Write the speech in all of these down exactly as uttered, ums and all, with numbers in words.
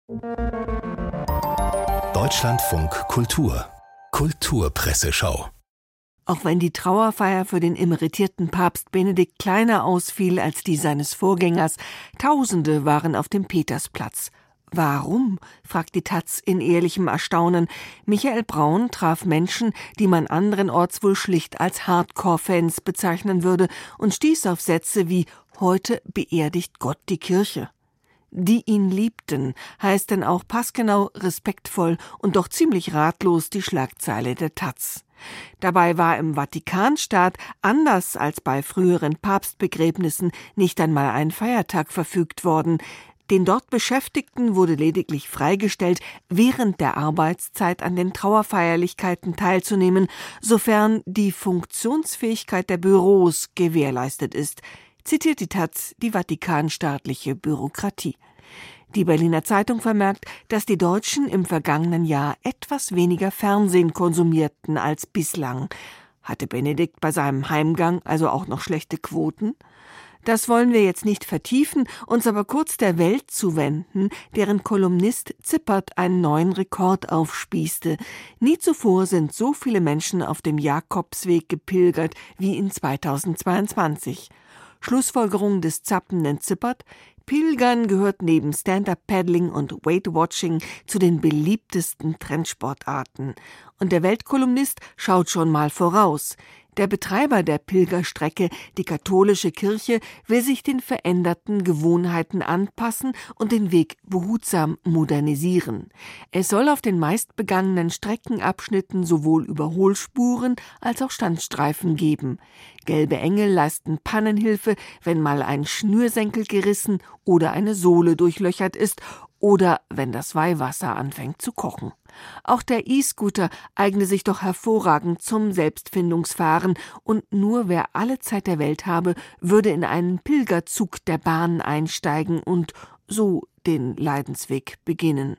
Deutschlandfunk Kultur Kulturpresseschau. Auch wenn die Trauerfeier für den emeritierten Papst Benedikt kleiner ausfiel als die seines Vorgängers, Tausende waren auf dem Petersplatz. Warum? Fragt die taz in ehrlichem Erstaunen. Michael Braun traf Menschen, die man anderenorts wohl schlicht als Hardcore-Fans bezeichnen würde, und stieß auf Sätze wie »Heute beerdigt Gott die Kirche«. Die ihn liebten, heißt denn auch passgenau, respektvoll und doch ziemlich ratlos die Schlagzeile der taz. Dabei war im Vatikanstaat, anders als bei früheren Papstbegräbnissen, nicht einmal ein Feiertag verfügt worden. Den dort Beschäftigten wurde lediglich freigestellt, während der Arbeitszeit an den Trauerfeierlichkeiten teilzunehmen, sofern die Funktionsfähigkeit der Büros gewährleistet ist, zitiert die taz die vatikanstaatliche Bürokratie. Die Berliner Zeitung vermerkt, dass die Deutschen im vergangenen Jahr etwas weniger Fernsehen konsumierten als bislang. Hatte Benedikt bei seinem Heimgang also auch noch schlechte Quoten? Das wollen wir jetzt nicht vertiefen, uns aber kurz der Welt zuwenden, deren Kolumnist Zippert einen neuen Rekord aufspießte. Nie zuvor sind so viele Menschen auf dem Jakobsweg gepilgert wie in zweitausendzweiundzwanzig. Schlussfolgerung des zappenden Zippert: Pilgern gehört neben Stand-Up-Paddling und Weight-Watching zu den beliebtesten Trendsportarten. Und der Weltkolumnist schaut schon mal voraus. Der Betreiber der Pilgerstrecke, die katholische Kirche, will sich den veränderten Gewohnheiten anpassen und den Weg behutsam modernisieren. Es soll auf den meistbegangenen Streckenabschnitten sowohl Überholspuren als auch Standstreifen geben. Gelbe Engel leisten Pannenhilfe, wenn mal ein Schnürsenkel gerissen oder eine Sohle durchlöchert ist oder wenn das Weihwasser anfängt zu kochen. Auch der E-Scooter eigne sich doch hervorragend zum Selbstfindungsfahren, und nur wer alle Zeit der Welt habe, würde in einen Pilgerzug der Bahn einsteigen und so den Leidensweg beginnen.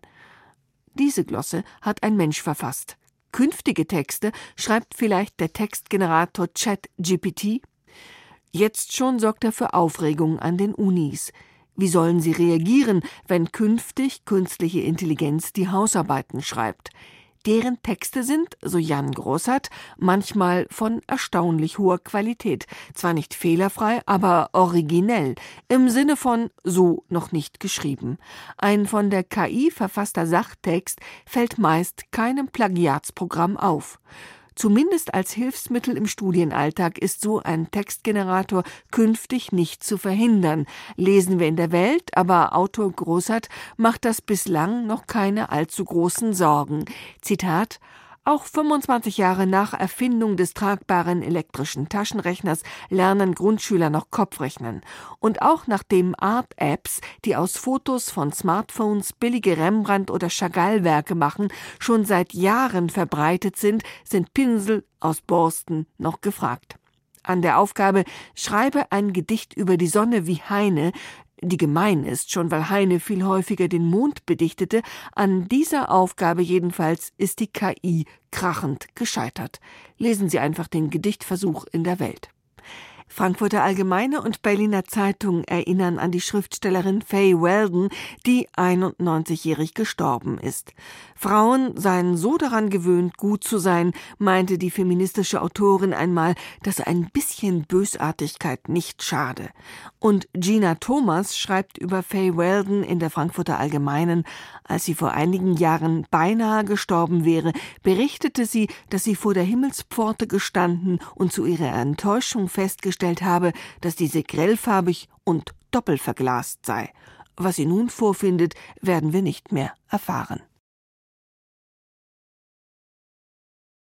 Diese Glosse hat ein Mensch verfasst. Künftige Texte schreibt vielleicht der Textgenerator ChatGPT? Jetzt schon sorgt er für Aufregung an den Unis. Wie sollen sie reagieren, wenn künftig künstliche Intelligenz die Hausarbeiten schreibt? Deren Texte sind, so Jan Grossart, manchmal von erstaunlich hoher Qualität. Zwar nicht fehlerfrei, aber originell, im Sinne von so noch nicht geschrieben. Ein von der K I verfasster Sachtext fällt meist keinem Plagiatsprogramm auf. Zumindest als Hilfsmittel im Studienalltag ist so ein Textgenerator künftig nicht zu verhindern. Lesen wir in der Welt, aber Autor Grossart macht das bislang noch keine allzu großen Sorgen. Zitat: Auch fünfundzwanzig Jahre nach Erfindung des tragbaren elektrischen Taschenrechners lernen Grundschüler noch Kopfrechnen. Und auch nachdem Art-Apps, die aus Fotos von Smartphones billige Rembrandt- oder Chagall-Werke machen, schon seit Jahren verbreitet sind, sind Pinsel aus Borsten noch gefragt. An der Aufgabe »Schreibe ein Gedicht über die Sonne wie Heine«, die gemein ist, schon weil Heine viel häufiger den Mond bedichtete, an dieser Aufgabe jedenfalls ist die K I krachend gescheitert. Lesen Sie einfach den Gedichtversuch in der Welt. Frankfurter Allgemeine und Berliner Zeitung erinnern an die Schriftstellerin Fay Weldon, die einundneunzigjährig gestorben ist. Frauen seien so daran gewöhnt, gut zu sein, meinte die feministische Autorin einmal, dass ein bisschen Bösartigkeit nicht schade. Und Gina Thomas schreibt über Fay Weldon in der Frankfurter Allgemeinen: Als sie vor einigen Jahren beinahe gestorben wäre, berichtete sie, dass sie vor der Himmelspforte gestanden und zu ihrer Enttäuschung festgestellt habe, dass diese grellfarbig und doppelverglast sei. Was sie nun vorfindet, werden wir nicht mehr erfahren.